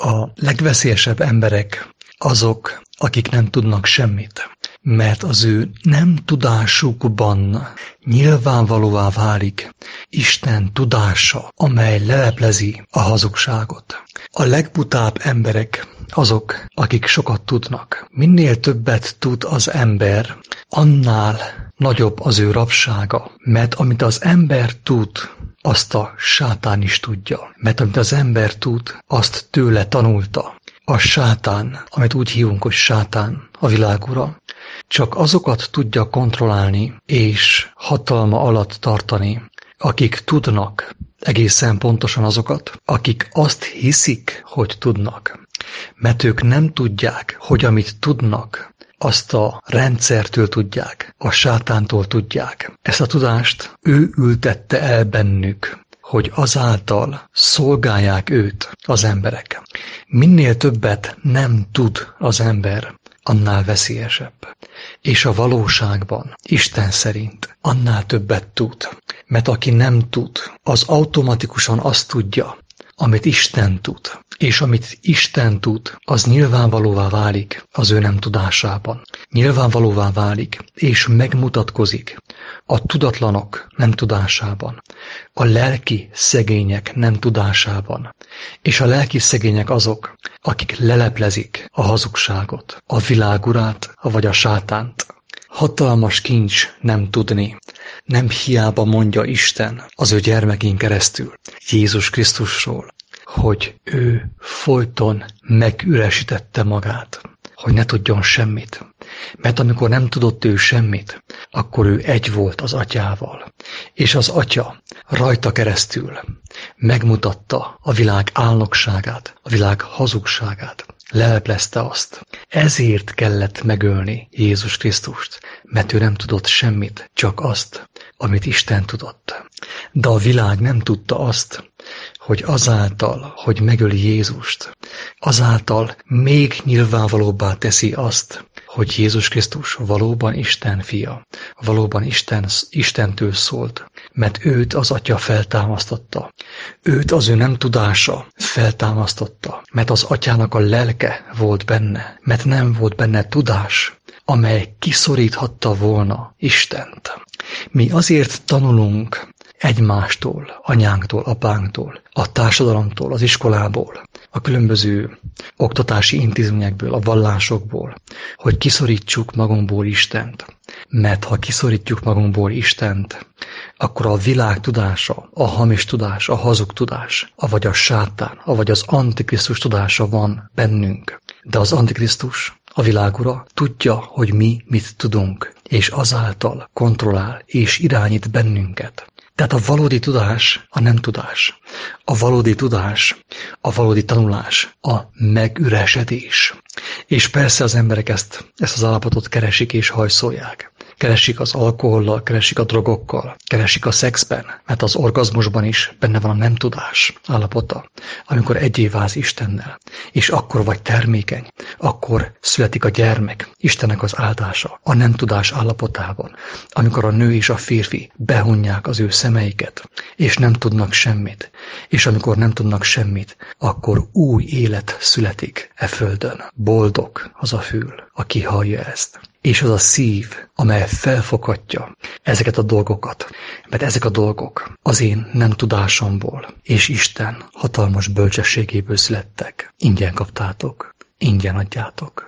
A legveszélyesebb emberek azok, akik nem tudnak semmit, mert az ő nem tudásukban nyilvánvalóvá válik Isten tudása, amely leleplezi a hazugságot. A legbutább emberek azok, akik sokat tudnak. Minél többet tud az ember, annál nagyobb az ő rabsága, mert amit az ember tud, azt a sátán is tudja. Mert amit az ember tud, azt tőle tanulta. A sátán, amit úgy hívunk, hogy sátán, a világura, csak azokat tudja kontrollálni és hatalma alatt tartani, akik tudnak, egészen pontosan azokat, akik azt hiszik, hogy tudnak. Mert ők nem tudják, hogy amit tudnak, azt a rendszertől tudják, a sátántól tudják. Ezt a tudást ő ültette el bennük, hogy azáltal szolgálják őt az emberek. Minél többet nem tud az ember, annál veszélyesebb. És a valóságban, Isten szerint, annál többet tud. Mert aki nem tud, az automatikusan azt tudja, amit Isten tud. És amit Isten tud, az nyilvánvalóvá válik az ő nem tudásában. Nyilvánvalóvá válik, és megmutatkozik a tudatlanok nem tudásában, a lelki szegények nem tudásában. És a lelki szegények azok, akik leleplezik a hazugságot, a világurát vagy a sátánt. Hatalmas kincs nem tudni. Nem hiába mondja Isten az ő gyermekén keresztül, Jézus Krisztusról, hogy ő folyton megüresítette magát, hogy ne tudjon semmit. Mert amikor nem tudott ő semmit, akkor ő egy volt az atyával. És az atya rajta keresztül megmutatta a világ álnokságát, a világ hazugságát. Leleplezte azt. Ezért kellett megölni Jézus Krisztust, mert ő nem tudott semmit, csak azt, amit Isten tudott. De a világ nem tudta azt, hogy azáltal, hogy megöli Jézust, azáltal még nyilvánvalóbbá teszi azt, hogy Jézus Krisztus valóban Isten fia, valóban Istentől szólt, mert őt az atya feltámasztotta. Őt az ő nem tudása feltámasztotta, mert az atyának a lelke volt benne, mert nem volt benne tudás, amely kiszoríthatta volna Istent. Mi azért tanulunk egymástól, anyánktól, apánktól, a társadalomtól, az iskolából, a különböző oktatási intézményekből, a vallásokból, hogy kiszorítsuk magunkból Istent. Mert ha kiszorítjuk magunkból Istent, akkor a világ tudása, a hamis tudás, a hazug tudás, avagy a sátán, avagy az Antikrisztus tudása van bennünk. De az Antikrisztus, a világura tudja, hogy mi mit tudunk, és azáltal kontrollál és irányít bennünket. Tehát a valódi tudás a nem tudás. A valódi tudás, a valódi tanulás, a megüresedés. És persze az emberek ezt az állapotot keresik és hajszolják. Keresik az alkohollal, keresik a drogokkal, keresik a szexben, mert az orgazmusban is benne van a nem tudás állapota, amikor egyé válsz Istennel. És akkor vagy termékeny, akkor születik a gyermek, Istennek az áldása, a nem tudás állapotában, amikor a nő és a férfi behunják az ő szemeiket, és nem tudnak semmit. És amikor nem tudnak semmit, akkor új élet születik e földön. Boldog az a fül, aki hallja ezt. És az a szív, amely felfoghatja ezeket a dolgokat, mert ezek a dolgok az én nem tudásomból és Isten hatalmas bölcsességéből születtek. Ingyen kaptátok, ingyen adjátok.